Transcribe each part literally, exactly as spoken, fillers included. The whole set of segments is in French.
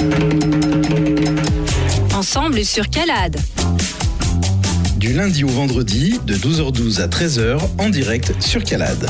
Ensemble sur Calade. Du lundi au vendredi, de douze heures douze à treize heures, en direct sur Calade.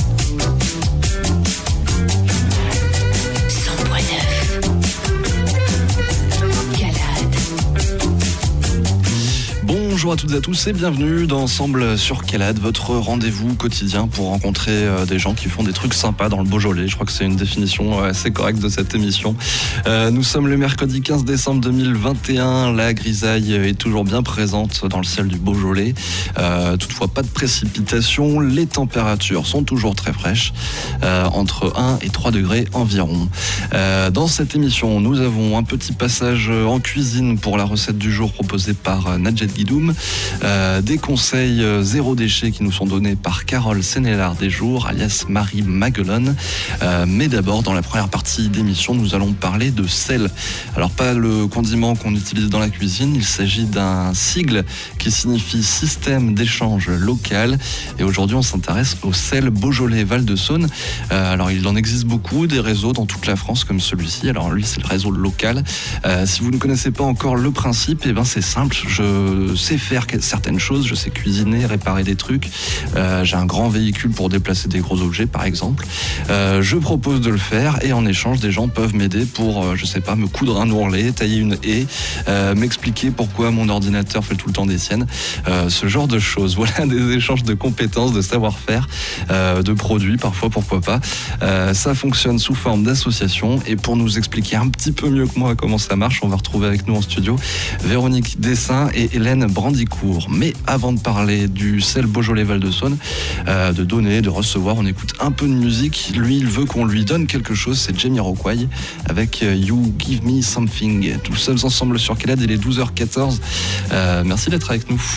Bonjour à toutes et à tous et bienvenue dans Ensemble sur Calade, votre rendez-vous quotidien pour rencontrer euh, des gens qui font des trucs sympas dans le Beaujolais. Je crois que c'est une définition euh, assez correcte de cette émission. Euh, nous sommes le mercredi quinze décembre deux mille vingt et un. La grisaille est toujours bien présente dans le ciel du Beaujolais. Euh, toutefois, pas de précipitations. Les températures sont toujours très fraîches, euh, entre un et trois degrés environ. Euh, dans cette émission, nous avons un petit passage en cuisine pour la recette du jour proposée par Nadjet Guidoum. Euh, des conseils euh, zéro déchet qui nous sont donnés par Carole Sénélard Desjours, alias Marie Maguelone. Euh, mais d'abord, dans la première partie d'émission, nous allons parler de sel. Alors, pas le condiment qu'on utilise dans la cuisine, il s'agit d'un sigle qui signifie système d'échange local. Et aujourd'hui, on s'intéresse au sel Beaujolais Val-de-Saône. Euh, alors, il en existe beaucoup, des réseaux dans toute la France comme celui-ci. Alors, lui, c'est le réseau local. Euh, si vous ne connaissez pas encore le principe, eh ben, c'est simple. Je sais faire certaines choses, je sais cuisiner, réparer des trucs, euh, j'ai un grand véhicule pour déplacer des gros objets par exemple, euh, je propose de le faire et en échange des gens peuvent m'aider pour, euh, je sais pas, me coudre un ourlet, tailler une haie, euh, m'expliquer pourquoi mon ordinateur fait tout le temps des siennes, euh, ce genre de choses. Voilà des échanges de compétences, de savoir-faire, euh, de produits parfois, pourquoi pas. Euh, ça fonctionne sous forme d'association et pour nous expliquer un petit peu mieux que moi comment ça marche, on va retrouver avec nous en studio Véronique Dessin et Hélène Brandicourt. Mais avant de parler du sel Beaujolais Val-de-Saône, euh, de donner, de recevoir, on écoute un peu de musique. Lui, il veut qu'on lui donne quelque chose, c'est Jamiroquai avec euh, You Give Me Something. Nous sommes ensemble sur Calade, il est douze heures quatorze. Euh, merci d'être avec nous.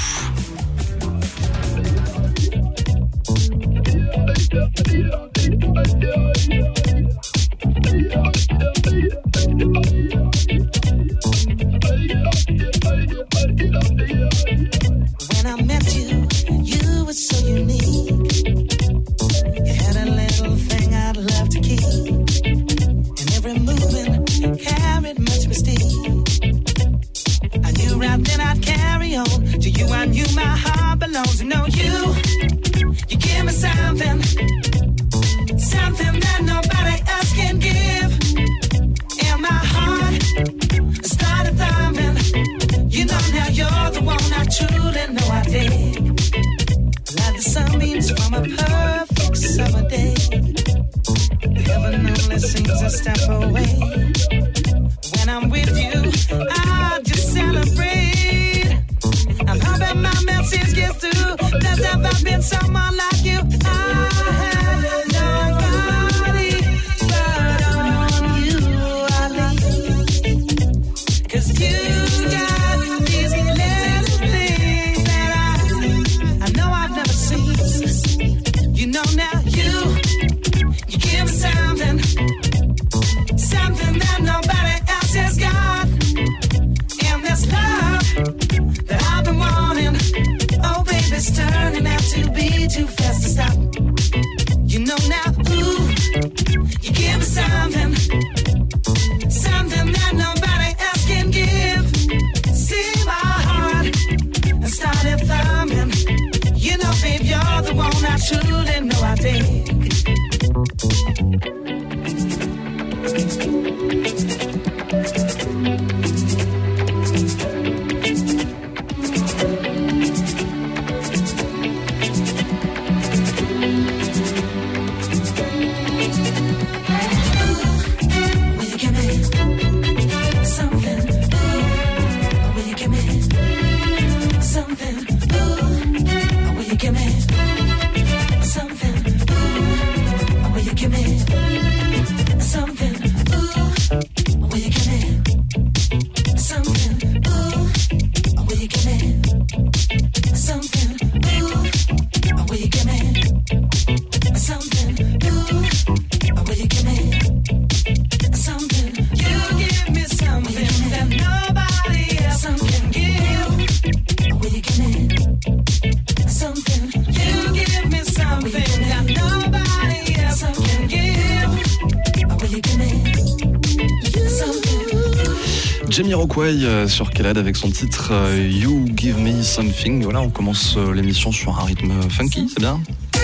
When I met you, you were so unique. You had a little thing I'd love to keep. And every movement carried much mystique. I knew right then I'd carry on. To you I knew my heart belongs. You know you, you give me something, something that nobody else can give. And my heart started thumping. You know now you're the one I truly know I dig. Like the sunbeams from a perfect summer day. Heaven only seems a step away. When I'm with you, I just celebrate. I'm hoping my message gets through. There's never been someone like you. I have nobody but on you I lean. 'Cause you got these little things that I, I know I've never seen. You know now you, you give me something, something that nobody else has got. And this love that I've been wanting, oh baby, it's turning out to be too fast to stop. You know now, ooh, you give me something, something that nobody else can give. See my heart and started thumbing. You know, babe, you're the one I truly know I dig. Something, ooh, will you give me Jamiroquai euh, sur Calade avec son titre euh, You Give Me Something. Voilà, on commence euh, l'émission sur un rythme funky, c'est bien.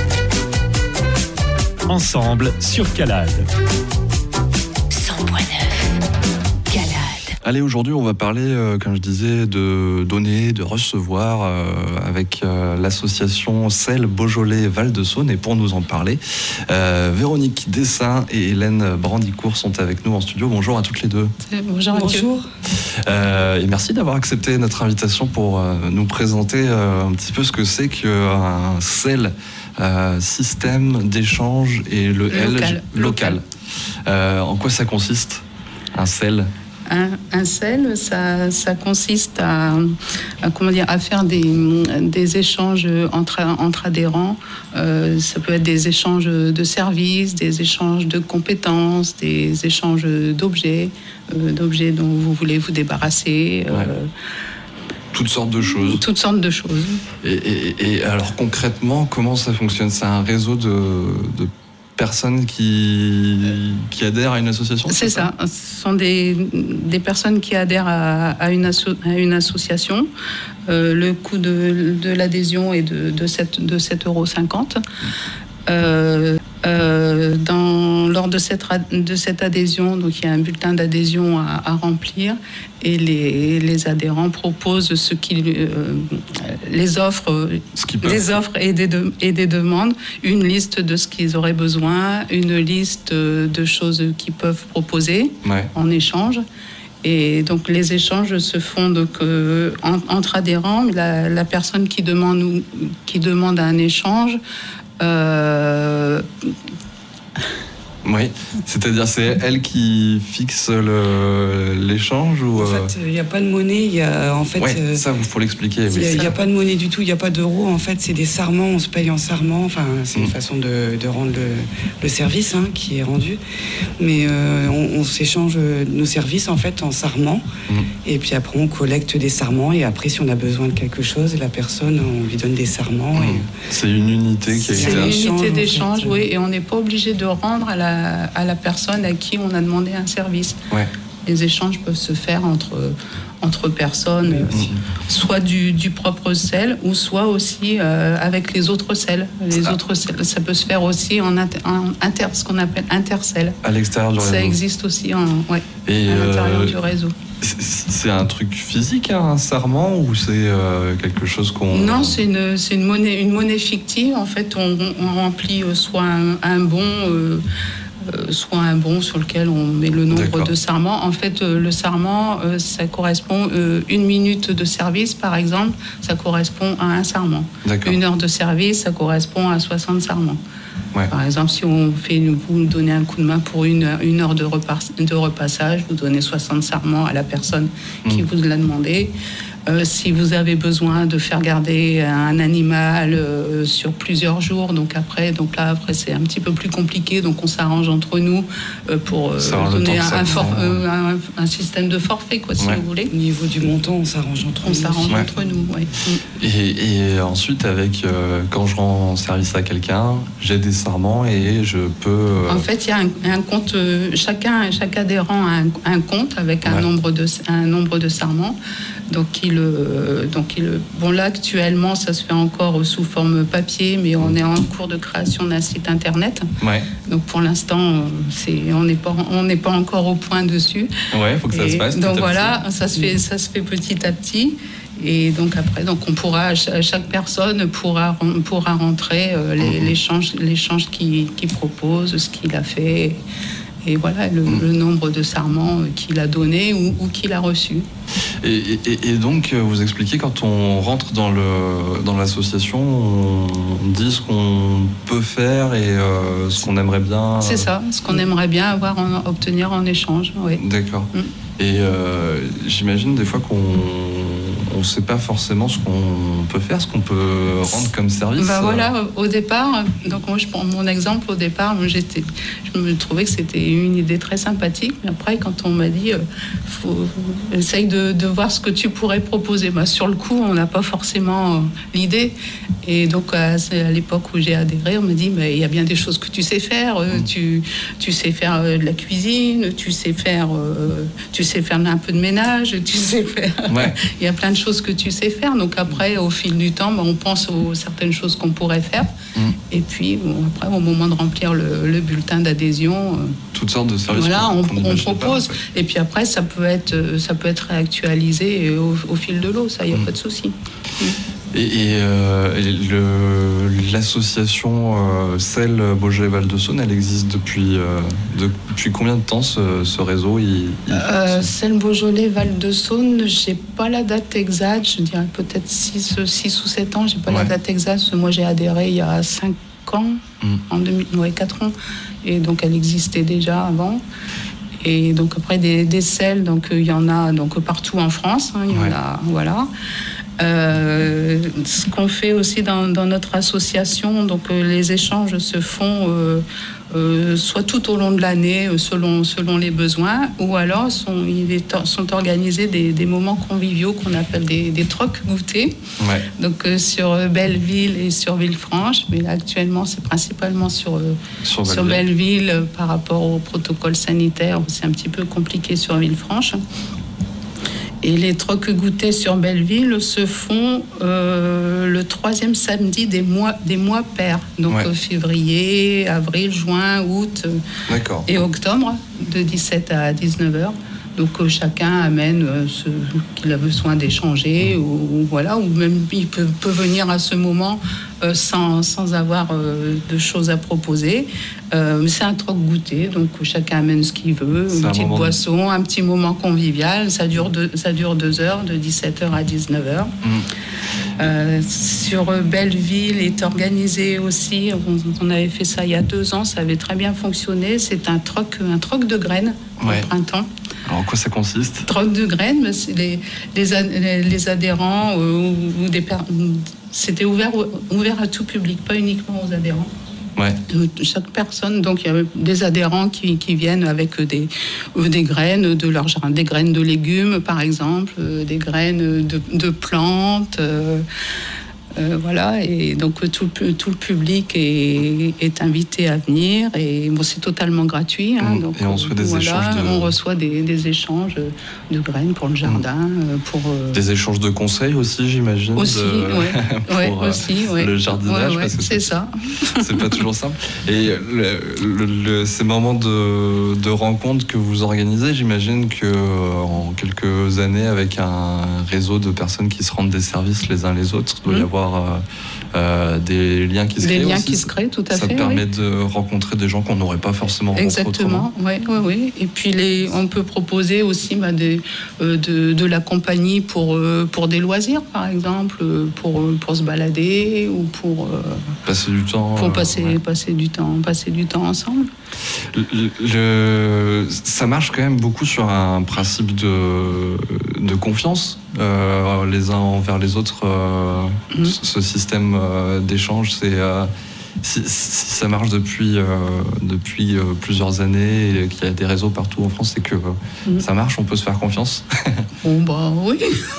Ensemble sur Calade. cent neuf. Calade. Allez, aujourd'hui, on va parler, euh, comme je disais, de donner, de recevoir euh, avec euh, l'association S E L Beaujolais Val-de-Saône. Et pour nous en parler, euh, Véronique Dessin et Hélène Brandicourt sont avec nous en studio. Bonjour à toutes les deux. Bonjour. Bonjour. Euh, et merci d'avoir accepté notre invitation pour euh, nous présenter euh, un petit peu ce que c'est qu'un S E L, euh, système d'échange et le local. L local. local. Euh, en quoi ça consiste, un S E L ? Un, un S E L, ça, ça consiste à, à, comment dire, à faire des, des échanges entre, entre adhérents. Euh, ça peut être des échanges de services, des échanges de compétences, des échanges d'objets, euh, d'objets dont vous voulez vous débarrasser. Euh, ouais. Toutes sortes de choses. Toutes sortes de choses. Et, et, et alors concrètement, comment ça fonctionne ? C'est un réseau de, de personnes qui, qui adhèrent à une association ? C'est ça. ça. Ce sont des, des personnes qui adhèrent à, à, une, asso, à une association. Euh, le coût de, de l'adhésion est de, de sept euros cinquante. Euh, euh, dans, lors de cette, de cette adhésion, donc il y a un bulletin d'adhésion à, à remplir et les, les adhérents proposent ce qu'ils, euh, les offres, ce qu'ils les offres et des, de, et des demandes, une liste de ce qu'ils auraient besoin, une liste de choses qu'ils peuvent proposer ouais. en échange. Et donc les échanges se font donc, euh, en, entre adhérents. La, la personne qui demande, qui demande un échange Euh... Oui, c'est-à-dire c'est elle qui fixe le, l'échange ou En fait, il n'y a pas de monnaie. Y a, en fait, ouais, euh, ça, il faut l'expliquer. Il oui, n'y a, a pas de monnaie du tout, il n'y a pas d'euros. En fait, c'est des sarments, on se paye en sarments. Enfin, c'est mmh. une façon de, de rendre le, le service hein, qui est rendu. Mais euh, on, on s'échange nos services en fait en sarments. Mmh. Et puis après, on collecte des sarments. Et après, si on a besoin de quelque chose, la personne, on lui donne des sarments. Mmh. Et... C'est une unité qui a C'est été... une unité d'échange, en fait. Oui. Et on n'est pas obligé de rendre à la à la personne à qui on a demandé un service. Ouais. Les échanges peuvent se faire entre, entre personnes, mmh. soit du, du propre S E L ou soit aussi euh, avec les autres S E L. Les ah. autres S E L, ça peut se faire aussi en, inter, en inter, ce qu'on appelle inter-S E L. À l'extérieur du réseau. Ça existe aussi en, ouais, Et à l'intérieur euh, du réseau. C'est un truc physique, hein, un sarment, ou c'est euh, quelque chose qu'on... Non, c'est une, c'est une, monnaie, une monnaie fictive. En fait, on, on remplit soit un, un bon... Euh, Euh, soit un bon sur lequel on met le nombre D'accord. de sarments. En fait, euh, le sarment, euh, ça correspond euh, une minute de service, par exemple, ça correspond à un sarment. D'accord. Une heure de service, ça correspond à soixante sarments. Ouais. Par exemple, si on fait, vous donnez un coup de main pour une heure, une heure de, repas, de repassage, vous donnez soixante sarments à la personne qui mmh. vous l'a demandé. Euh, si vous avez besoin de faire garder un animal euh, sur plusieurs jours, donc après, donc là après c'est un petit peu plus compliqué, donc on s'arrange entre nous euh, pour euh, donner un, un, for- euh, un, un système de forfait, quoi, si ouais. vous voulez. Au niveau du montant, on s'arrange entre on nous. On s'arrange ouais. entre nous, oui. Et, et ensuite, avec euh, quand je rends service à quelqu'un, j'ai des sarments et je peux. Euh... En fait, il y a un, un compte. Euh, chacun, chaque adhérent a un, un compte avec un ouais. nombre de un nombre de sarments. Donc, il, euh, donc il, bon là actuellement, ça se fait encore sous forme papier, mais on est en cours de création d'un site internet. Ouais. Donc pour l'instant, c'est, on n'est pas, on n'est pas encore au point dessus. Ouais, faut que ça Et se passe. Donc voilà, ça se fait, ça se fait petit à petit. Et donc après, donc on pourra, chaque personne pourra, pourra rentrer euh, les, mmh. l'échange, l'échange qu'il, qu'il propose, ce qu'il a fait. Et voilà le, mmh. le nombre de sarments qu'il a donné ou, ou qu'il a reçu. Et, et, et donc, vous expliquez, quand on rentre dans, le, dans l'association, on dit ce qu'on peut faire et euh, ce qu'on aimerait bien... C'est ça, ce qu'on aimerait bien avoir en, obtenir en échange, oui. D'accord. Mmh. Et euh, j'imagine des fois qu'on on ne sait pas forcément ce qu'on peut faire, ce qu'on peut rendre comme service. Bah voilà, au départ, donc moi je prends mon exemple, au départ, moi, j'étais, je me trouvais que c'était une idée très sympathique, mais après quand on m'a dit, euh, faut, essaye de, de voir ce que tu pourrais proposer, bah, sur le coup on n'a pas forcément euh, l'idée, et donc à, à l'époque où j'ai adhéré, on m'a dit, bah, il y a bien des choses que tu sais faire, euh, mmh. tu, tu sais faire euh, de la cuisine, tu sais faire, euh, tu sais faire un peu de ménage, tu sais faire, ouais. Il y a plein de choses que tu sais faire, donc après au fil du temps, bah, on pense aux certaines choses qu'on pourrait faire, mmh. et puis bon, après au moment de remplir le, le bulletin d'adhésion, euh, toutes sortes de services, voilà, on, on, on propose, pas, ouais. et puis après ça peut être, ça peut être réactualisé au, au fil de l'eau, ça, il n'y a mmh. pas de souci. Mmh. Et, et, euh, et le, l'association euh, S E L Beaujolais Val-de-Saône, elle existe depuis, euh, de, depuis combien de temps ce, ce réseau il, il euh, S E L Beaujolais Val-de-Saône, je n'ai pas la date exacte, je dirais peut-être six ou sept ans, je n'ai pas ouais. la date exacte, parce que moi j'ai adhéré il y a cinq ans, mmh. en deux mille, ouais, quatre ans, et donc elle existait déjà avant. Et donc après des, des S E L, donc il y en a donc partout en France, hein, il y ouais. en a, voilà. Euh, ce qu'on fait aussi dans, dans notre association, donc euh, les échanges se font euh, euh, soit tout au long de l'année selon, selon les besoins, ou alors sont, il est, sont organisés des, des moments conviviaux qu'on appelle des, des trocs goûters, ouais. donc euh, sur Belleville et sur Villefranche, mais là, actuellement c'est principalement sur, euh, sur, sur Belleville, euh, par rapport au protocole sanitaire, c'est un petit peu compliqué sur Villefranche. Et les trocs goûtés sur Belleville se font euh, le troisième samedi des mois, des mois pairs. Donc ouais. euh, février, avril, juin, août euh, et octobre, de dix-sept à dix-neuf heures. Donc euh, chacun amène euh, ce qu'il a besoin d'échanger, mmh. ou, ou voilà, ou même il peut, peut venir à ce moment euh, sans, sans avoir euh, de choses à proposer. Euh, c'est un troc goûter, donc chacun amène ce qu'il veut, c'est une petite un boisson, de... un petit moment convivial. Ça dure deux, ça dure deux heures, de dix-sept heures à dix-neuf heures. Mmh. Euh, sur Belleville est organisé aussi, on, on avait fait ça il y a deux ans, ça avait très bien fonctionné. C'est un troc, un troc de graines ouais. au printemps. Alors, en quoi ça consiste ? Troc de graines, c'est les, les, les adhérents, euh, ou, ou des per... c'était ouvert, ouvert à tout public, pas uniquement aux adhérents. Ouais. Chaque personne, donc il y a des adhérents qui, qui viennent avec des, des graines de leur jardin, des graines de légumes par exemple, des graines de, de plantes. Euh, Euh, voilà, et donc tout, tout le public est, est invité à venir, et bon, c'est totalement gratuit. Hein, donc, et on reçoit des voilà, échanges de... on reçoit des, des échanges de graines pour le jardin. Mmh. Pour, euh... Des échanges de conseils aussi, j'imagine. Aussi, de... ouais. pour ouais, euh, aussi, ouais. le jardinage. Ouais, ouais, parce que c'est, c'est ça. C'est pas toujours simple. Et le, le, le, ces moments de, de rencontre que vous organisez, j'imagine que en quelques années, avec un réseau de personnes qui se rendent des services les uns les autres, il doit mmh. y avoir Euh, euh, des liens qui se des créent. Des liens aussi. qui se créent, tout à ça fait. Ça permet oui. de rencontrer des gens qu'on n'aurait pas forcément rencontrés autrement. Exactement, oui, oui, oui. Et puis les, on peut proposer aussi bah, des, euh, de, de la compagnie pour, euh, pour des loisirs, par exemple, pour, pour se balader ou pour euh, passer du temps. Pour passer, euh, ouais. passer du temps, passer du temps ensemble. Le, le, ça marche quand même beaucoup sur un principe de, de confiance. Euh, les uns envers les autres, euh, mmh. ce système euh, d'échange, c'est euh, si, si ça marche depuis euh, depuis euh, plusieurs années et qu'il y a des réseaux partout en France, c'est que euh, mmh. ça marche, on peut se faire confiance. Bon bah oui.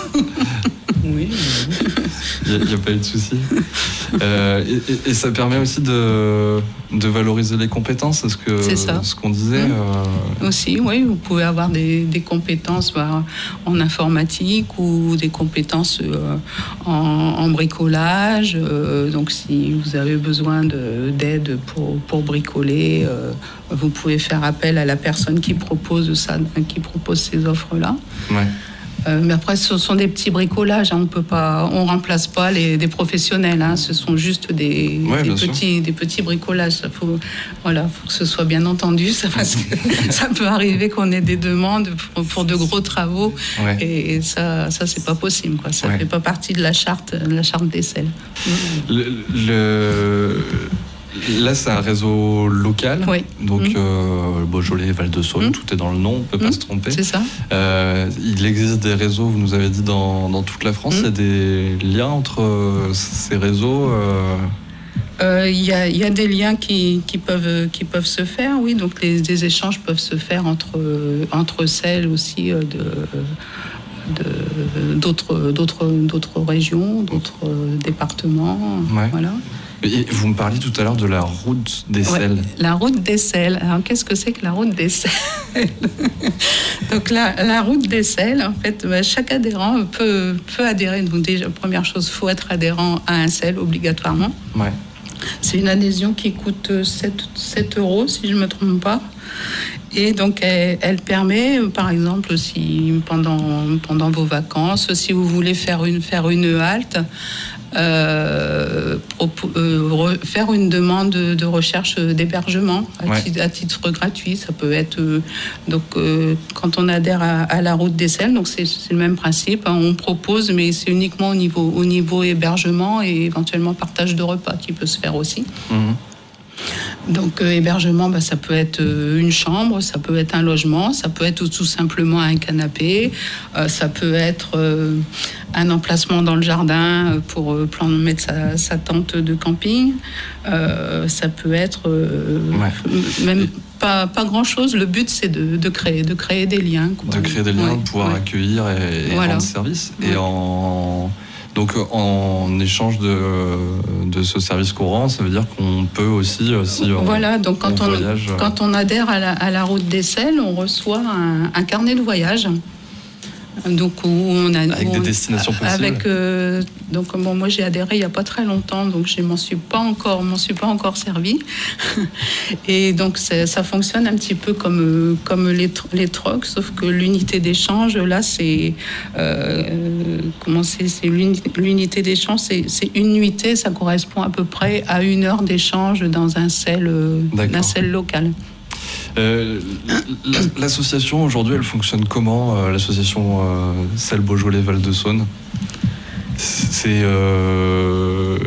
Oui. Il n'y a, a pas eu de souci. Euh, et, et, et ça permet aussi de, de valoriser les compétences, est-ce que c'est ça. Ce qu'on disait. Mmh. Euh... Aussi, oui, vous pouvez avoir des, des compétences bah, en informatique ou des compétences euh, en, en bricolage. Euh, donc, si vous avez besoin de, d'aide pour, pour bricoler, euh, vous pouvez faire appel à la personne qui propose ça, qui propose ces offres-là. Ouais. Euh, mais après, ce sont des petits bricolages. Hein, on peut pas, on remplace pas les des professionnels. Hein, ce sont juste des, ouais, des petits, des petits bricolages. Ça faut, voilà, faut que ce soit bien entendu. Ça, parce que ça peut arriver qu'on ait des demandes pour, pour de gros travaux, ouais. et ça, ça c'est pas possible. Quoi. Ça ouais. fait pas partie de la charte, de la charte des S E L. Le, le... Là, c'est un réseau local. Oui. Donc, Mmh. euh, Beaujolais, Val-de-Saône, Mmh. tout est dans le nom, on ne peut Mmh. pas se tromper. C'est ça. Euh, il existe des réseaux, vous nous avez dit, dans, dans toute la France. Mmh. Il y a des liens entre euh, ces réseaux euh... Il euh, y, y a des liens qui, qui, peuvent, qui peuvent se faire, oui. Donc, les, des échanges peuvent se faire entre, entre celles aussi de... De, d'autres, d'autres, d'autres régions, d'autres départements. Ouais. Voilà. Et vous me parliez tout à l'heure de la route des ouais, selles. La route des selles. Alors, qu'est-ce que c'est que la route des selles? Donc, la, la route des selles, en fait, bah, chaque adhérent peut, peut adhérer. Donc, déjà, première chose, il faut être adhérent à un sel obligatoirement. Ouais. C'est une adhésion qui coûte sept euros, si je ne me trompe pas. Et donc, elle, elle permet, par exemple, si pendant, pendant vos vacances, si vous voulez faire une, faire une halte, euh, propo, euh, re, faire une demande de, de recherche d'hébergement à, ouais. titre, à titre gratuit. Ça peut être... Euh, donc, euh, quand on adhère à, à la route des selles, donc c'est, c'est le même principe. Hein, on propose, mais c'est uniquement au niveau, au niveau hébergement et éventuellement partage de repas qui peut se faire aussi. Mmh. Donc, euh, hébergement, bah, ça peut être euh, une chambre, ça peut être un logement, ça peut être tout simplement un canapé, euh, ça peut être euh, un emplacement dans le jardin pour euh, plan, mettre sa, sa tente de camping, euh, ça peut être euh, ouais. même pas, pas grand-chose. Le but, c'est de, de, créer, de créer des liens. Quoi. De créer des liens, ouais. de pouvoir ouais. accueillir et, et voilà. rendre service. Ouais. Et en... Donc, en échange de, de ce service courant, ça veut dire qu'on peut aussi, si voilà, donc quand on, voyage... quand on adhère à la, à la route des selles, on reçoit un, un carnet de voyage. Donc, où on a, avec où des on, destinations possibles. Avec, euh, donc, bon, moi, j'ai adhéré il n'y a pas très longtemps, donc je ne m'en suis pas encore, m'en suis pas encore servi. Et donc, ça fonctionne un petit peu comme, comme les, les trocs, sauf que l'unité d'échange, là, c'est... Euh, comment c'est, c'est l'unité d'échange, c'est, c'est une nuitée, ça correspond à peu près à une heure d'échange dans un sel, un sel local. Euh, l'association aujourd'hui, elle fonctionne comment, euh, l'association euh, Sel Beaujolais Val-de-Saône? C'est euh,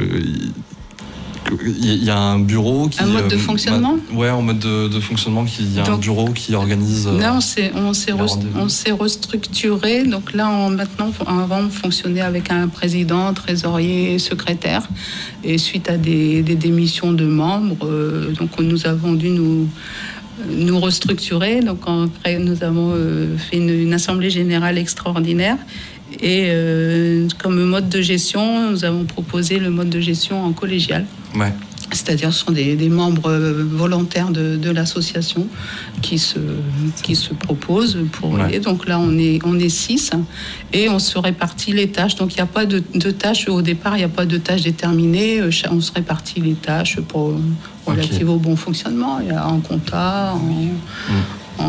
il y a un bureau qui... Un mode de fonctionnement euh, Ouais, en mode de, de fonctionnement, il y a donc, un bureau qui organise... Euh, là, on s'est, on, s'est rest, on s'est restructuré. Donc là, on, maintenant, avant, on fonctionnait avec un président, trésorier, secrétaire. Et suite à des, des démissions de membres, euh, donc nous avons dû nous... nous restructurer. Donc, après, nous avons euh, fait une, une assemblée générale extraordinaire. Et euh, comme mode de gestion, nous avons proposé le mode de gestion en collégial. Ouais. C'est-à-dire, ce sont des, des membres volontaires de, de l'association qui se, qui se proposent pour ouais. aider. Donc là, on est, on est six et on se répartit les tâches. Donc, il n'y a pas de, de tâches au départ, il n'y a pas de tâches déterminées. On se répartit les tâches pour, relatives okay. au bon fonctionnement. Il y a en compta, en, mmh.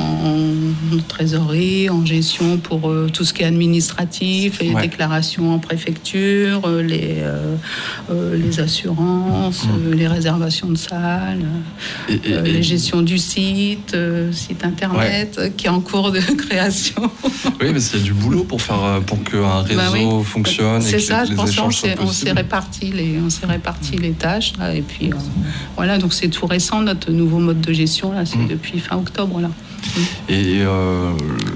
en trésorerie, en gestion pour euh, tout ce qui est administratif, les ouais. déclarations en préfecture, euh, les, euh, euh, les assurances, mmh. euh, les réservations de salles, et, et, euh, et... les gestions du site, euh, site internet ouais. qui est en cours de création. Oui, mais il y a du boulot pour faire pour qu'un réseau bah oui. fonctionne. C'est et que ça, les, je pense qu'on s'est, on s'est réparti les, on s'est réparti les tâches là, et puis euh, voilà, donc c'est tout récent notre nouveau mode de gestion là, c'est mmh. depuis fin octobre là. Et euh,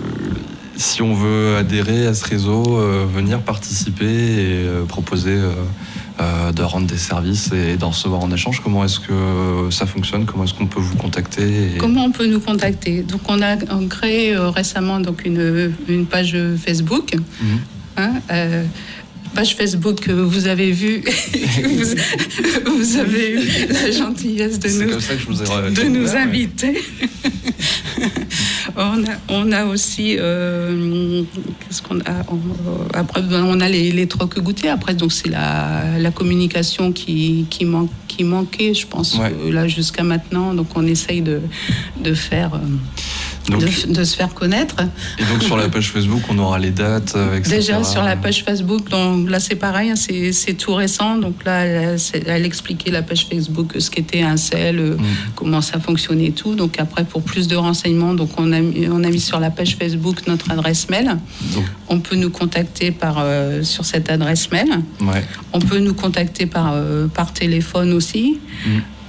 si on veut adhérer à ce réseau, euh, venir participer et euh, proposer euh, euh, de rendre des services et d'en recevoir en échange, comment est-ce que ça fonctionne? Comment est-ce qu'on peut vous contacter et... Comment on peut nous contacter? Donc on a on créé euh, récemment donc une, une page Facebook. Mmh. Hein, euh, page Facebook que vous avez vue, vous, vous avez eu la gentillesse de C'est nous, comme ça que je vous ai de nous ouais, inviter. on, a, on a aussi, euh, qu'est-ce qu'on a on, après, on a les, les trocs goûtiers. Après, donc c'est la, la communication qui, qui, man, qui manquait, je pense, ouais. euh, là jusqu'à maintenant. Donc on essaye de, de faire. Euh, Donc, de, de se faire connaître. Et donc sur la page Facebook, on aura les dates, et cetera. Déjà sur la page Facebook, donc là c'est pareil, c'est, c'est tout récent. Donc là, elle, elle expliquait la page Facebook ce qu'était un sel, mmh. comment ça fonctionnait et tout. Donc après, pour plus de renseignements, donc on a mis, on a mis sur la page Facebook notre adresse mail. Donc. On peut nous contacter par euh, sur cette adresse mail. Ouais. On peut nous contacter par euh, par téléphone aussi. Mmh.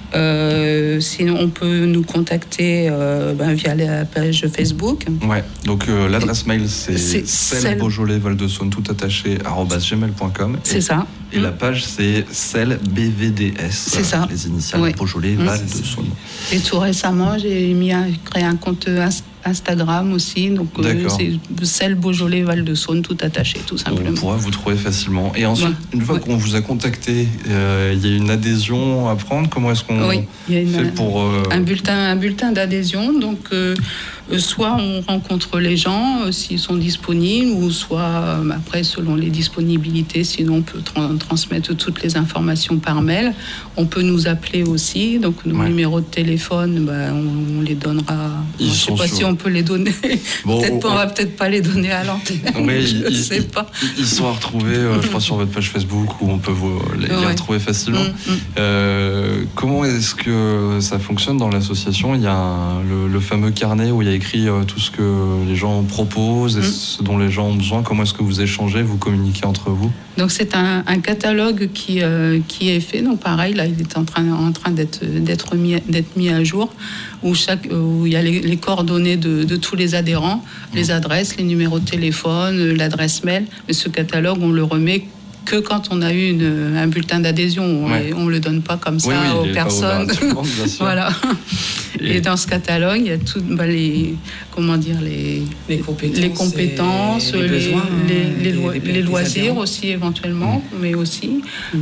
Euh, sinon, on peut nous contacter euh, ben, via la page Facebook. Ouais, donc euh, l'adresse mail, c'est, c'est celle Beaujolais Val de Saône tout attaché arobase gmail point com. C'est ça. Et mmh. la page, c'est celle B V D S. C'est ça. Les initiales ouais. Beaujolais Val mmh. de Saône. Et tout récemment, j'ai mis à créer un compte Instagram aussi, donc euh, c'est celle Beaujolais Val de Saône tout attaché, tout simplement. On pourra vous trouver facilement. Et ensuite, ouais. une fois ouais. qu'on vous a contacté, il euh, y a une adhésion à prendre. Comment est-ce qu'on oui, y a une, fait pour euh... un bulletin, un bulletin d'adhésion. Donc euh, soit on rencontre les gens euh, s'ils sont disponibles, ou soit euh, après selon les disponibilités. Sinon, on peut tra- transmettre toutes les informations par mail. On peut nous appeler aussi. Donc nos ouais. numéros de téléphone, bah, on, on les donnera. Ils je ne sais pas sur... si on peut les donner. Bon, peut-être pas, on va peut-être pas les donner à l'antenne. Oui, je ne sais pas. Ils sont à retrouver, euh, je crois, sur votre page Facebook, où on peut vous les, ouais. les retrouver facilement. Mm, mm. Euh, comment est-ce que ça fonctionne dans l'association ? Il y a un, le, le fameux carnet où il y a écrit euh, tout ce que les gens proposent et mm. ce dont les gens ont besoin. Comment est-ce que vous échangez, vous communiquez entre vous ? Donc c'est un, un catalogue qui, euh, qui est fait. Donc pareil, là, il est en train, en train d'être, d'être, mis, d'être mis à jour, où, chaque, où il y a les, les coordonnées de, de tous les adhérents, mmh. les adresses, les numéros de téléphone, l'adresse mail. Mais ce catalogue, on le remet que quand on a eu une, un bulletin d'adhésion. On ouais. ne le donne pas comme ça oui, oui, aux personnes. Monde, voilà. Et, et dans ce catalogue, il y a tout, bah, les, comment dire, les, les compétences, les, compétences les, les, besoins, les, les, les, les, les loisirs aussi éventuellement, mmh. mais aussi mmh.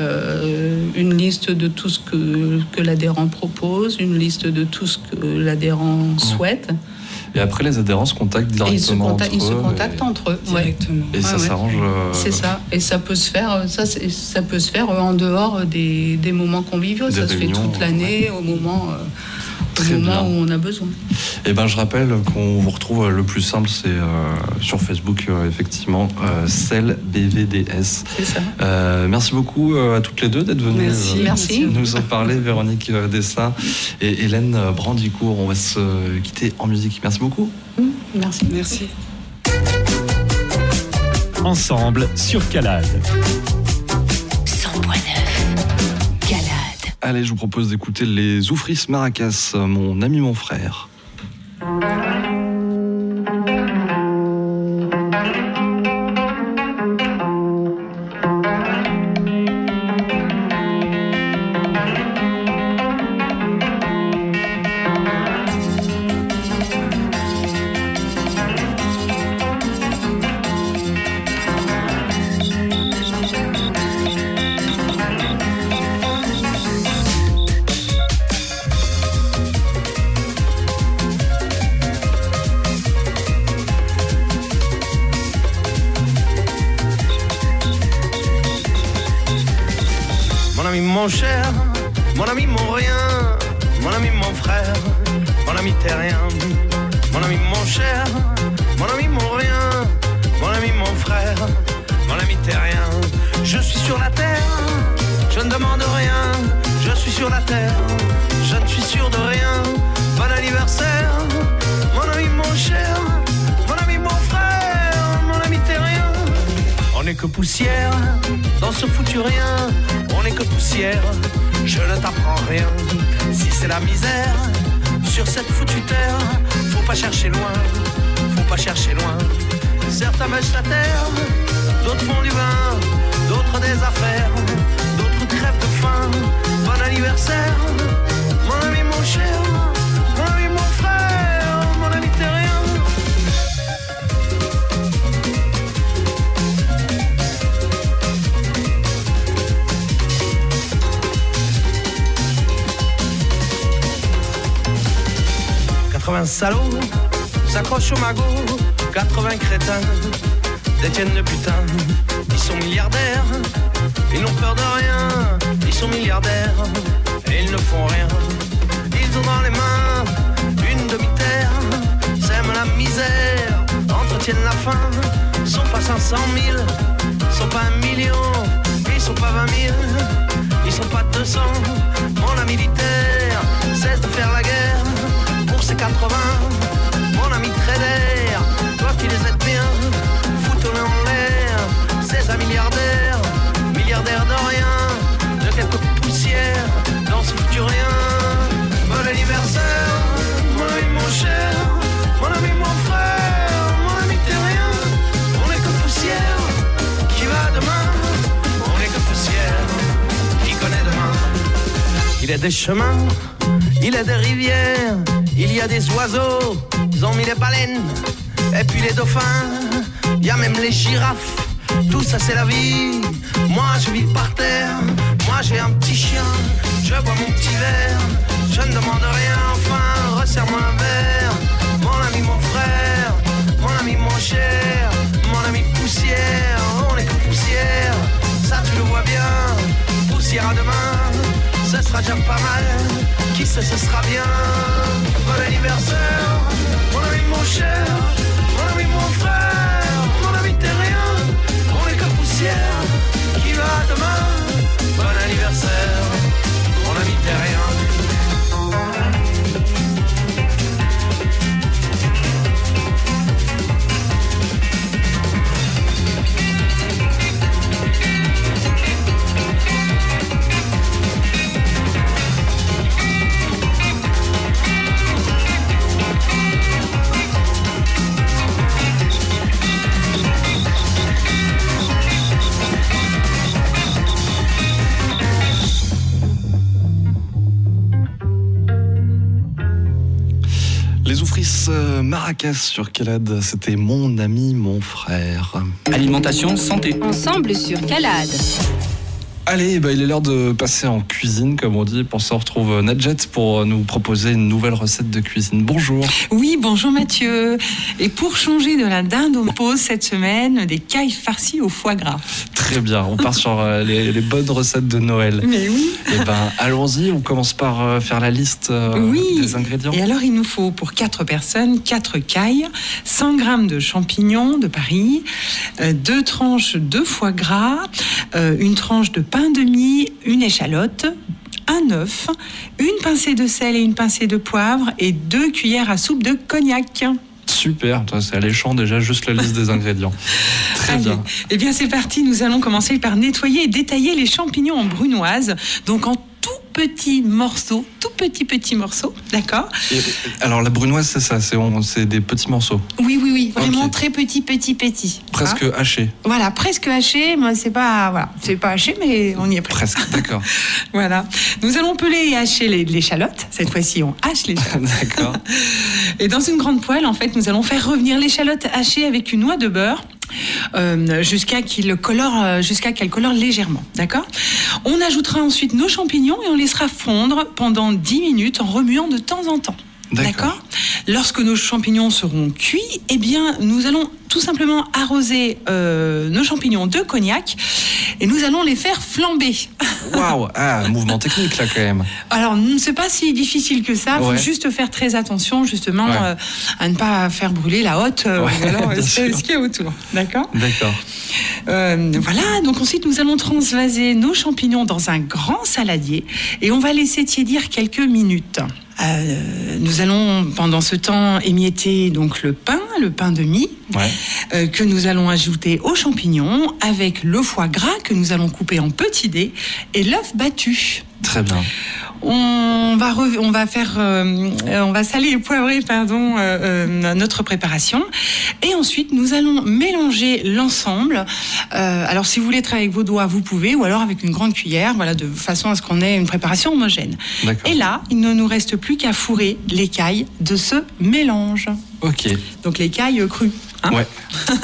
euh, une liste de tout ce que, que l'adhérent propose, une liste de tout ce que l'adhérent mmh. souhaite. Et après, les adhérents se contactent directement entre eux. Ils se contactent et... entre eux, directement. Et ça ouais, s'arrange. Euh... C'est ça. Et ça peut se faire. Ça, c'est, ça peut se faire en dehors des, des moments conviviaux. Des ça réunions, se fait toute l'année, ouais. au moment. Euh, Au moment où on a besoin. Et ben, je rappelle qu'on vous retrouve le plus simple, c'est euh, sur Facebook, euh, effectivement, euh, celle B V D S. C'est ça. Euh, merci beaucoup euh, à toutes les deux d'être venues merci, euh, merci. nous en parler, Véronique Dessat et Hélène Brandicourt. On va se quitter en musique. Merci beaucoup. Mmh, merci. Merci. Ensemble sur Calade. Allez, je vous propose d'écouter les Oufris Maracas, mon ami, mon frère. Mon cher, mon ami, mon rien, mon ami, mon frère, mon ami, t'es rien. Mon ami, mon cher, mon ami, mon rien, mon ami, mon frère, mon ami, t'es rien. Je suis sur la terre, je ne demande rien. Je suis sur la terre, je ne suis sûr de rien. Bon anniversaire, mon ami, mon cher, mon ami, mon frère, mon ami, t'es rien. On n'est que poussière dans ce foutu rien. On n'est que poussière, je ne t'apprends rien. Si c'est la misère sur cette foutue terre, faut pas chercher loin, faut pas chercher loin. Certains mèchent la terre, d'autres font du vin, d'autres des affaires, d'autres crèvent de faim. Bon anniversaire, mon ami, mon cher, mon ami, mon frère, mon ami, t'es rien. quatre-vingts salauds s'accrochent au magot, quatre-vingts crétins détiennent le putain. Ils sont milliardaires, ils n'ont peur de rien. Ils sont milliardaires et ils ne font rien. Ils ont dans les mains une demi-terre, sèment la misère, entretiennent la faim. Sont pas cinq cent mille, sont pas un million, ils sont pas vingt mille, ils sont pas deux cents. Mon ami militaire cesse de faire la guerre. C'est quatre-vingts, mon ami trader, toi qui les aides bien, fous-toi en l'air. C'est un milliardaire, milliardaire de rien, de quelques poussières, dans ce futur rien. Il y a des chemins, il y a des rivières, il y a des oiseaux, ils ont mis les baleines, et puis les dauphins, il y a même les girafes, tout ça c'est la vie. Moi je vis par terre, moi j'ai un petit chien, je bois mon petit verre, je ne demande rien, enfin resserre-moi un verre. Mon ami, mon frère, mon ami, mon cher, mon ami poussière, on est que poussière, ça tu le vois bien, poussière à demain, ce sera déjà pas mal, qui sait ce sera bien. Bon anniversaire, mon ami, mon cher, mon ami, mon frère, mon ami terrien, on est que poussière, qui va demain. Bon anniversaire, mon ami terrien. Les Oufris Maracas sur Calade, c'était mon ami, mon frère. Alimentation, santé. Ensemble sur Calade. Allez, bah, il est l'heure de passer en cuisine, comme on dit. Pour ça, on retrouve Nadjet pour nous proposer une nouvelle recette de cuisine. Bonjour. Oui, bonjour Mathieu. Et pour changer de la dinde, on pose cette semaine des cailles farcies au foie gras. Très bien, on part sur euh, les, les bonnes recettes de Noël. Mais oui. Et ben, allons-y, on commence par euh, faire la liste euh, oui. des ingrédients. Et alors, il nous faut pour quatre personnes, quatre cailles, cent grammes de champignons de Paris, euh, deux tranches de foie gras, euh, une tranche de pain de mie, une échalote, un œuf, une pincée de sel et une pincée de poivre et deux cuillères à soupe de cognac. Super, c'est alléchant déjà, juste la liste des ingrédients. Très Allez. bien. Eh bien, c'est parti, nous allons commencer par nettoyer et détailler les champignons en brunoise, donc en tout petits morceaux, tout petits petits morceaux, d'accord ? Et, alors la brunoise, c'est ça, c'est, on, c'est des petits morceaux. Oui, oui, oui, vraiment Okay. très petits, petits, petits. Presque hein ? hachés. Voilà, presque hachés, mais c'est pas, voilà, c'est pas haché, mais on y est presque. Presque, d'accord. Voilà. Nous allons peler et hacher les, l'échalote. Cette fois-ci, on hache l'échalote. D'accord. Et dans une grande poêle, en fait, nous allons faire revenir l'échalote hachée avec une noix de beurre. Euh, jusqu'à qu'il colore, jusqu'à qu'elle colore légèrement, d'accord ? On ajoutera ensuite nos champignons et on laissera fondre pendant dix minutes en remuant de temps en temps. D'accord. D'accord ? Lorsque nos champignons seront cuits, eh bien, nous allons tout simplement arroser euh, nos champignons de cognac et nous allons les faire flamber. Waouh, ah, un mouvement technique là quand même. Alors, c'est pas si difficile que ça. Il Ouais. faut juste faire très attention, justement, Ouais. euh, à ne pas faire brûler la hotte euh, Ouais, ou alors bien ce, sûr. ce qu'il y a autour. D'accord ? D'accord. Euh, voilà, donc ensuite nous allons transvaser nos champignons dans un grand saladier et on va laisser tiédir quelques minutes. Euh, nous allons pendant ce temps émietter donc le pain, le pain de mie, Ouais. euh, que nous allons ajouter aux champignons avec le foie gras que nous allons couper en petits dés et l'œuf battu. Très bien. On va, re- on va faire, euh, on va saler et poivrer, pardon, euh, euh, notre préparation. Et ensuite, nous allons mélanger l'ensemble. Euh, alors, si vous voulez travailler avec vos doigts, vous pouvez, ou alors avec une grande cuillère, voilà, de façon à ce qu'on ait une préparation homogène. D'accord. Et là, il ne nous reste plus qu'à fourrer l'écaille de ce mélange. Ok. Donc, l'écaille crue. hein. Ouais.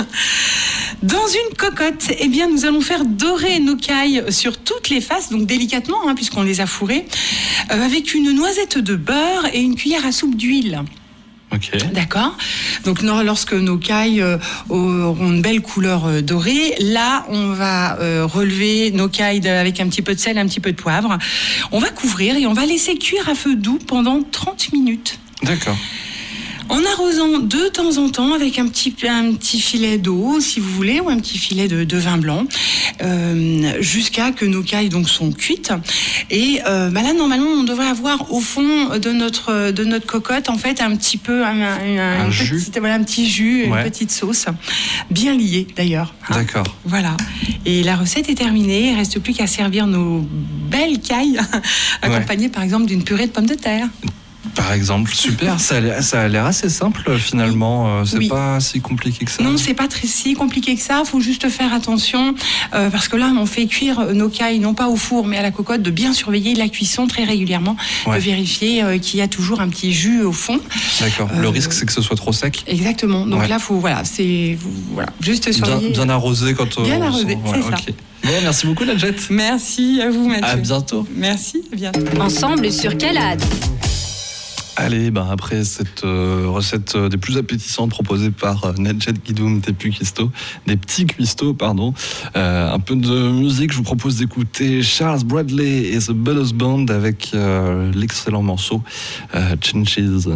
Dans une cocotte, eh bien, nous allons faire dorer nos cailles sur toutes les faces, donc délicatement, hein, puisqu'on les a fourrées, euh, avec une noisette de beurre et une cuillère à soupe d'huile. Ok. D'accord ? Donc, non, lorsque nos cailles euh, auront une belle couleur euh, dorée, là, on va euh, relever nos cailles de- avec un petit peu de sel, un petit peu de poivre. On va couvrir et on va laisser cuire à feu doux pendant trente minutes. D'accord. En arrosant de temps en temps avec un petit, un petit filet d'eau, si vous voulez, ou un petit filet de, de vin blanc, euh, jusqu'à que nos cailles donc sont cuites. Et euh, bah là, normalement, on devrait avoir au fond de notre de notre cocotte, en fait, un petit peu un, un, Un une jus. petite- voilà, un petit jus, Ouais. une petite sauce, bien liée d'ailleurs. hein. D'accord. Voilà. Et la recette est terminée. Il ne reste plus qu'à servir nos belles cailles, accompagnées par exemple d'une purée de pommes de terre. Par exemple, super, ça a l'air, ça a l'air assez simple finalement, c'est oui. pas si compliqué que ça. Non, c'est pas très si compliqué que ça, il faut juste faire attention, euh, parce que là on fait cuire nos cailles non pas au four mais à la cocotte, de bien surveiller la cuisson très régulièrement, ouais. de vérifier euh, qu'il y a toujours un petit jus au fond. D'accord, euh, le risque c'est que ce soit trop sec. Exactement, donc ouais. là faut, voilà, c'est, voilà, juste surveiller. Bien, bien arrosé quand... Bien euh, arrosé, ouais, c'est okay. ça. Bon, merci beaucoup Nadjet. Merci à vous Mathieu. À bientôt. Merci, à bientôt. Ensemble sur Calade. Allez, ben après cette euh, recette euh, des plus appétissantes proposée par euh, Nadjet Guidoum des petits cuistots, des petits cuistots, pardon, euh, un peu de musique, je vous propose d'écouter Charles Bradley et The Bellows Band avec euh, l'excellent morceau euh, Chinches.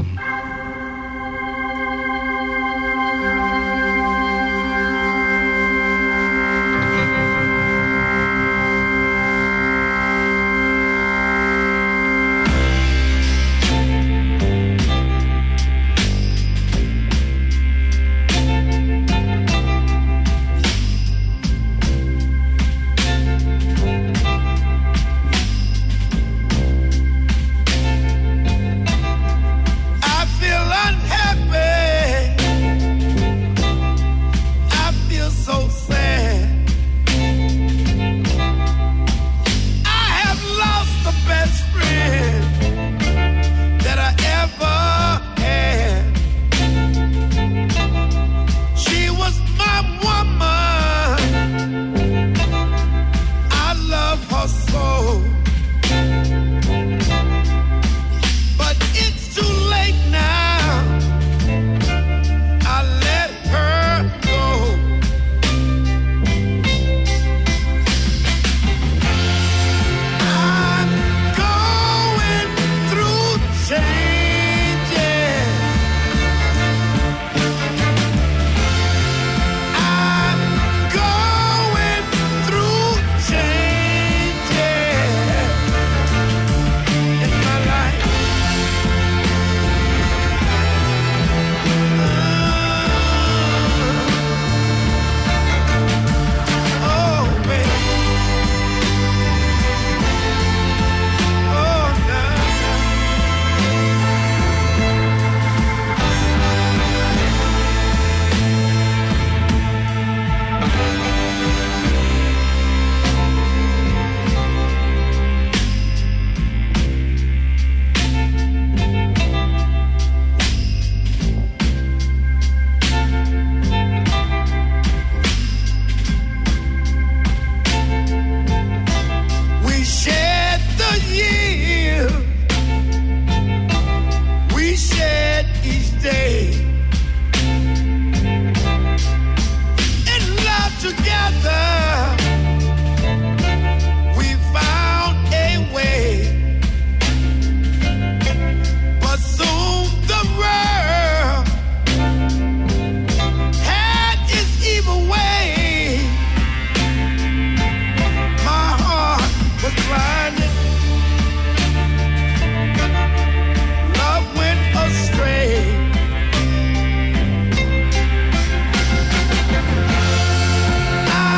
I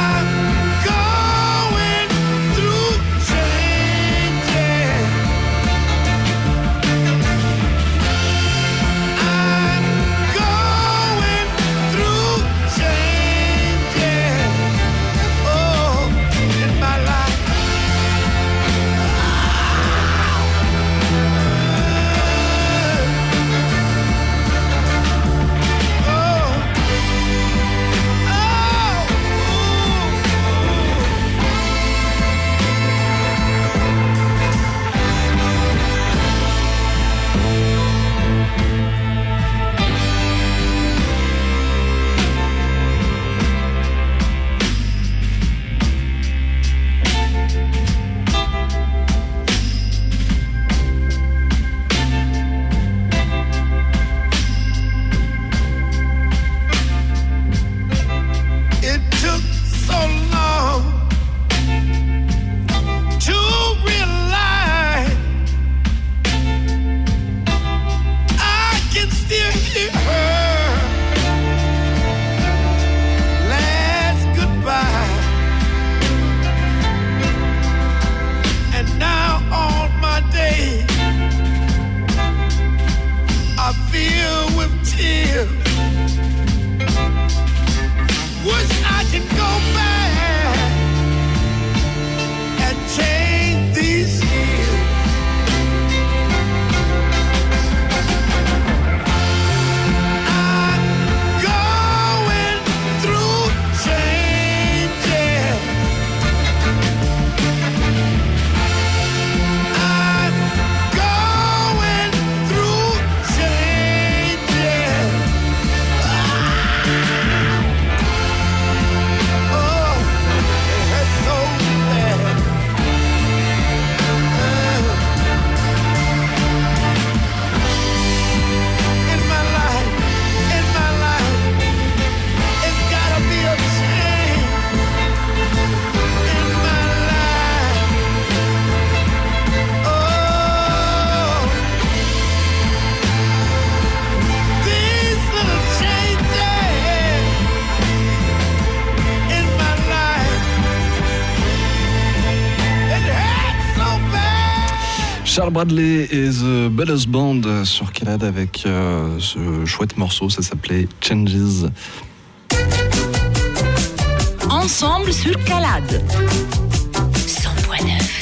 Charles Bradley et The Bellows Band sur Calade avec euh, ce chouette morceau, ça s'appelait Changes. Ensemble sur Calade. cent neuf.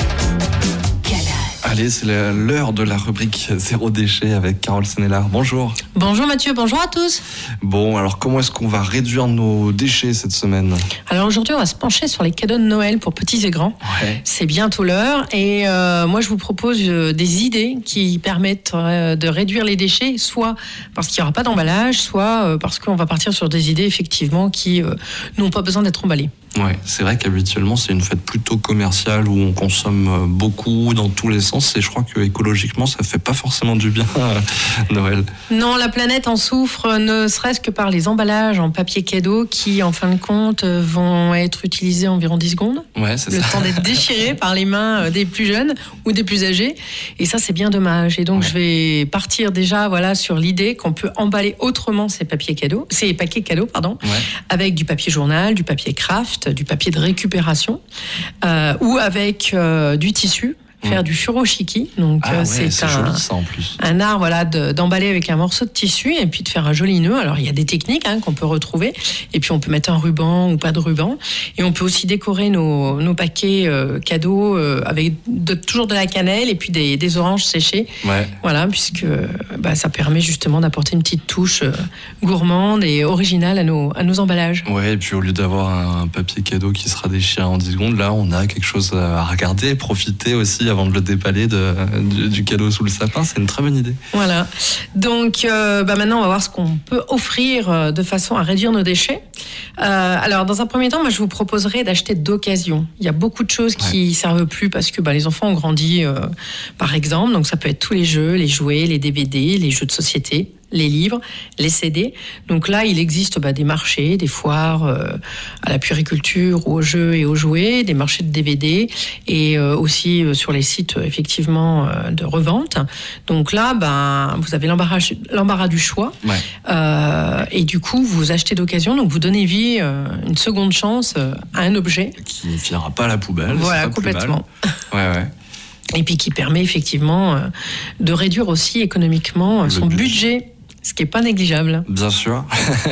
Allez, c'est l'heure de la rubrique Zéro déchet avec Carole Sénélard. Bonjour. Bonjour Mathieu, bonjour à tous. Bon, alors comment est-ce qu'on va réduire nos déchets cette semaine ? Alors aujourd'hui, on va se pencher sur les cadeaux de Noël pour petits et grands. Ouais. C'est bientôt l'heure et euh, moi je vous propose euh, des idées qui permettent euh, de réduire les déchets, soit parce qu'il n'y aura pas d'emballage, soit euh, parce qu'on va partir sur des idées effectivement qui euh, n'ont pas besoin d'être emballées. Ouais, c'est vrai qu'habituellement c'est une fête plutôt commerciale où on consomme beaucoup dans tous les sens et je crois que écologiquement ça fait pas forcément du bien Noël. Non, la planète en souffre, ne serait-ce que par les emballages en papier cadeau qui en fin de compte vont être utilisés environ dix secondes. Ouais, c'est le ça. temps d'être déchirés par les mains des plus jeunes ou des plus âgés et ça c'est bien dommage. Et donc ouais. je vais partir déjà voilà sur l'idée qu'on peut emballer autrement ces papiers cadeaux, ces paquets cadeaux pardon, ouais. avec du papier journal, du papier craft, du papier de récupération euh, ou avec euh, du tissu. Faire mmh. du furoshiki, donc ah ouais, c'est, c'est un, joli, ça, en plus. un art voilà, de, d'emballer avec un morceau de tissu et puis de faire un joli nœud. Alors il y a des techniques hein, qu'on peut retrouver et puis on peut mettre un ruban ou pas de ruban et on peut aussi décorer nos, nos paquets euh, cadeaux euh, avec de, toujours de la cannelle et puis des, des oranges séchées. Ouais. Voilà, puisque bah, ça permet justement d'apporter une petite touche euh, gourmande et originale à nos, à nos emballages. Ouais, et puis au lieu d'avoir un papier cadeau qui sera déchiré en dix secondes, là on a quelque chose à regarder et profiter aussi avant de le déballer de, du, du cadeau sous le sapin, c'est une très bonne idée. Voilà, donc euh, bah maintenant on va voir ce qu'on peut offrir de façon à réduire nos déchets. Euh, alors dans un premier temps, moi je vous proposerais d'acheter d'occasion. Il y a beaucoup de choses qui ouais. servent plus parce que bah, les enfants ont grandi euh, par exemple, donc ça peut être tous les jeux, les jouets, les D V D, les jeux de société, les livres, les C D. Donc là, il existe bah, des marchés, des foires euh, à la puériculture ou aux jeux et aux jouets, des marchés de D V D et euh, aussi euh, sur les sites euh, effectivement euh, de revente. Donc là, ben, vous avez l'embarras, l'embarras du choix ouais. euh, et du coup, vous achetez d'occasion, donc vous donnez vie, euh, une seconde chance euh, à un objet. Qui ne finira pas à la poubelle. Voilà, complètement. Ouais, ouais. Et puis qui permet effectivement euh, de réduire aussi économiquement euh, son budget. budget. Ce qui n'est pas négligeable. Bien sûr.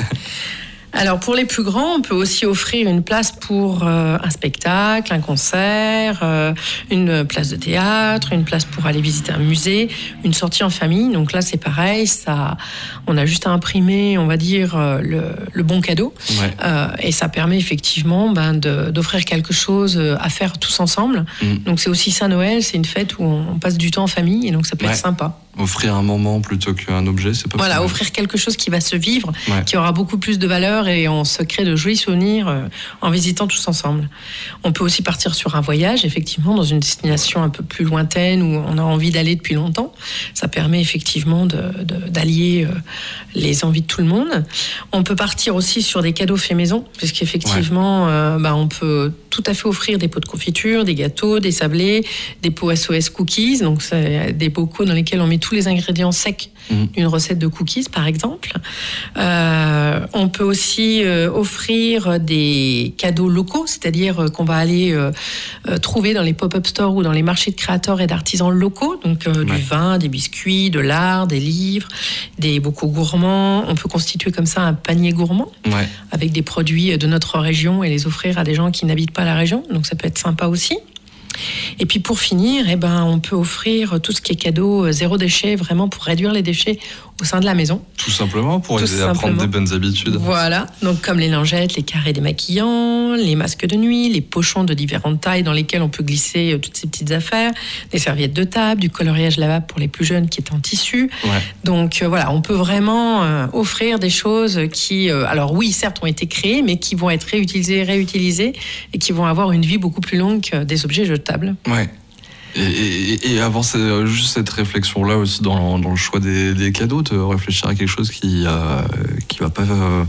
Alors pour les plus grands, on peut aussi offrir une place pour euh, un spectacle, un concert, euh, une place de théâtre, une place pour aller visiter un musée, une sortie en famille. Donc là c'est pareil, ça, on a juste à imprimer, on va dire euh, le, le bon cadeau, ouais. euh, et ça permet effectivement ben, de, d'offrir quelque chose à faire tous ensemble. Mm. Donc c'est aussi ça Noël, c'est une fête où on passe du temps en famille et donc ça peut ouais. être sympa. Offrir un moment plutôt qu'un objet, c'est pas Voilà, possible. Offrir quelque chose qui va se vivre, ouais. qui aura beaucoup plus de valeur et on se crée de jolis souvenirs euh, en visitant tous ensemble. On peut aussi partir sur un voyage, effectivement, dans une destination un peu plus lointaine où on a envie d'aller depuis longtemps. Ça permet effectivement de, de, d'allier euh, les envies de tout le monde. On peut partir aussi sur des cadeaux faits maison, puisqu'effectivement, ouais. euh, bah, on peut tout à fait offrir des pots de confiture, des gâteaux, des sablés, des pots S O S cookies, donc c'est des bocaux dans lesquels on met tous les ingrédients secs mmh. d'une recette de cookies, par exemple. Euh, on peut aussi euh, offrir des cadeaux locaux, c'est-à-dire euh, qu'on va aller euh, euh, trouver dans les pop-up stores ou dans les marchés de créateurs et d'artisans locaux, donc euh, ouais. du vin, des biscuits, de l'art, des livres, des bocaux gourmands. On peut constituer comme ça un panier gourmand ouais. avec des produits de notre région et les offrir à des gens qui n'habitent pas la région, donc ça peut être sympa aussi. Et puis pour finir, eh ben, on peut offrir tout ce qui est cadeau zéro déchet, vraiment pour réduire les déchets au sein de la maison. Tout simplement, pour aider à prendre des bonnes habitudes. Voilà, donc comme les lingettes, les carrés démaquillants, les masques de nuit, les pochons de différentes tailles dans lesquels on peut glisser toutes ces petites affaires, des serviettes de table, du coloriage lavable pour les plus jeunes qui est en tissu. Ouais. Donc euh, voilà, on peut vraiment euh, offrir des choses qui, euh, alors oui, certes, ont été créées, mais qui vont être réutilisées, réutilisées et qui vont avoir une vie beaucoup plus longue que des objets jetables. Ouais. Et, et, et avant c'est juste cette réflexion-là aussi dans, dans le choix des, des cadeaux, de réfléchir à quelque chose qui euh, qui va pas euh,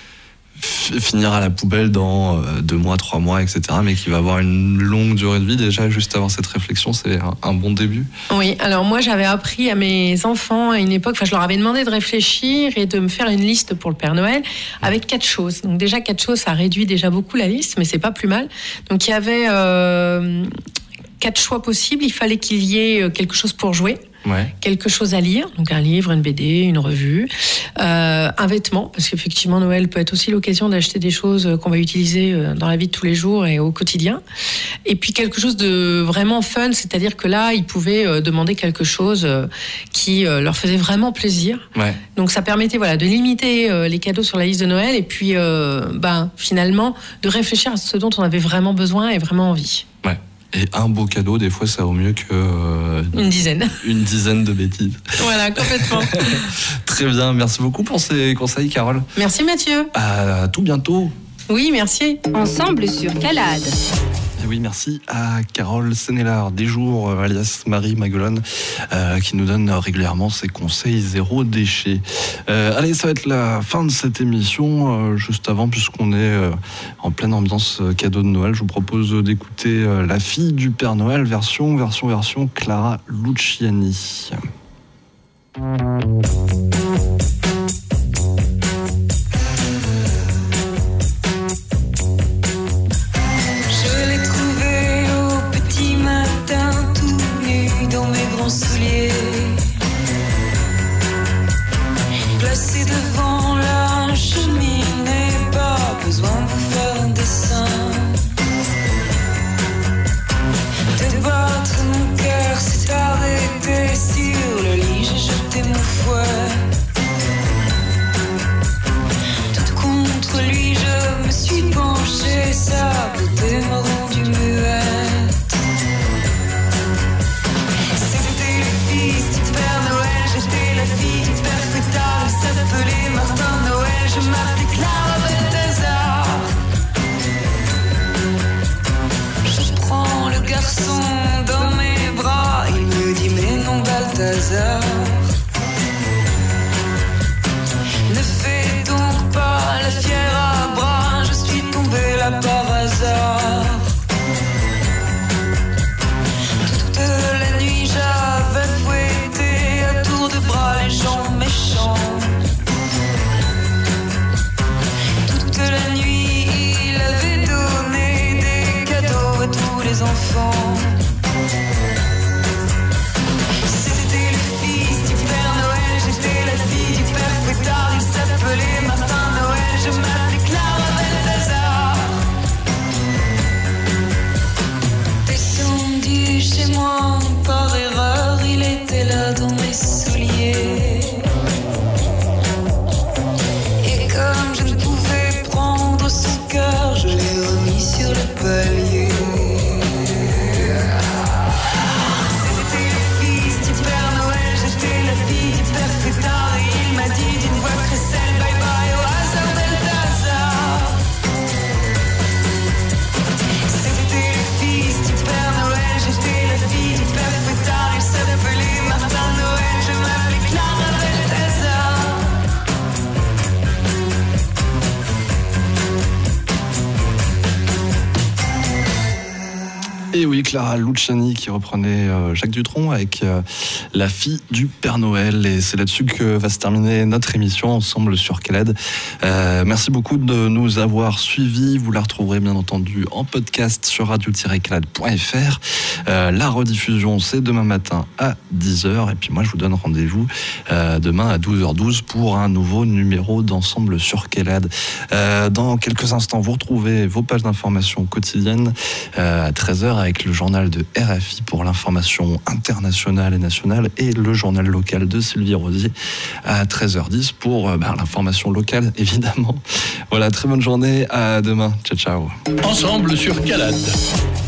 f- finir à la poubelle dans euh, deux mois, trois mois, et cetera, mais qui va avoir une longue durée de vie. Déjà, juste avoir cette réflexion, c'est un, un bon début. Oui, alors moi j'avais appris à mes enfants à une époque, enfin je leur avais demandé de réfléchir et de me faire une liste pour le Père Noël avec quatre choses. Donc déjà quatre choses, ça réduit déjà beaucoup la liste, mais c'est pas plus mal. Donc il y avait... Euh, quatre choix possibles. Il fallait qu'il y ait quelque chose pour jouer. Ouais. Quelque chose à lire, donc un livre, une B D, une revue, euh, un vêtement, parce qu'effectivement Noël peut être aussi l'occasion d'acheter des choses qu'on va utiliser dans la vie de tous les jours et au quotidien. Et puis quelque chose de vraiment fun, c'est-à-dire que là, ils pouvaient demander quelque chose qui leur faisait vraiment plaisir. Ouais. Donc ça permettait voilà, de limiter les cadeaux sur la liste de Noël et puis euh, ben, finalement de réfléchir à ce dont on avait vraiment besoin et vraiment envie. Ouais. Et un beau cadeau, des fois, ça vaut mieux que... Euh, une dizaine. Une dizaine de bêtises. Voilà, complètement. Très bien, merci beaucoup pour ces conseils, Carole. Merci Mathieu. À tout bientôt. Oui, merci. Ensemble sur Calade. Et oui, merci à Carole Sénélard, des jours, alias Marie Maguelone, euh, qui nous donne régulièrement ses conseils zéro déchet. Euh, allez, ça va être la fin de cette émission. Euh, juste avant, puisqu'on est euh, en pleine ambiance euh, cadeau de Noël, je vous propose d'écouter euh, La fille du Père Noël, version, version, version Clara Luciani. Souliers placé devant la cheminée, pas besoin de vous faire un dessin, de battre mon cœur s'est arrêté sur le lit, j'ai jeté mon fouet tout contre lui, je me suis penchée, sa beauté m'a rendu muette. S'appelait Martin Noël, je m'appelais Clara Balthazar. Je prends le garçon dans mes bras, il me dit mais non Balthazar. Ne fais donc pas la fière à bras, je suis tombée là par hasard. Toute la nuit j'avais fouetté à tour de bras les gens méchants. La nuit, il avait donné des cadeaux à tous les enfants. C'était le fils du Père Noël, j'étais la fille du Père Fouettard. Il s'appelait Martin Noël, je m'appelais Clara Balthazar. Descendu chez moi par erreur, il était là dans mes souliers. Et comme je ne pouvais prendre son cœur, je l'ai remis sur le palier. C'était le fils du Père Noël, j'étais la fille du Père Fouettard. Et il m'a dit d'une voix crécelle, bye bye au hasard Balthazar. C'était le fils du Père Noël, j'étais la fille du Père Fouettard. Il s'appelait Martin Noël, je m'appelais Clara Balthazar. Et oui, Clara Luciani qui reprenait euh, Jacques Dutronc avec euh, La fille du Père Noël. Et c'est là-dessus que va se terminer notre émission Ensemble sur Calade. Euh, merci beaucoup de nous avoir suivis. Vous la retrouverez bien entendu en podcast sur radio tiret calade point f r. Euh, la rediffusion, c'est demain matin à dix heures. Et puis moi, je vous donne rendez-vous euh, demain à douze heures douze pour un nouveau numéro d'Ensemble sur Calade. Euh, dans quelques instants, vous retrouvez vos pages d'information quotidiennes euh, à treize heures avec le journal de R F I pour l'information internationale et nationale et le journal local de Sylvie Rosier à treize heures dix pour euh, bah, l'information locale, évidemment. Voilà, très bonne journée, à demain. Ciao, ciao. Ensemble sur Calade.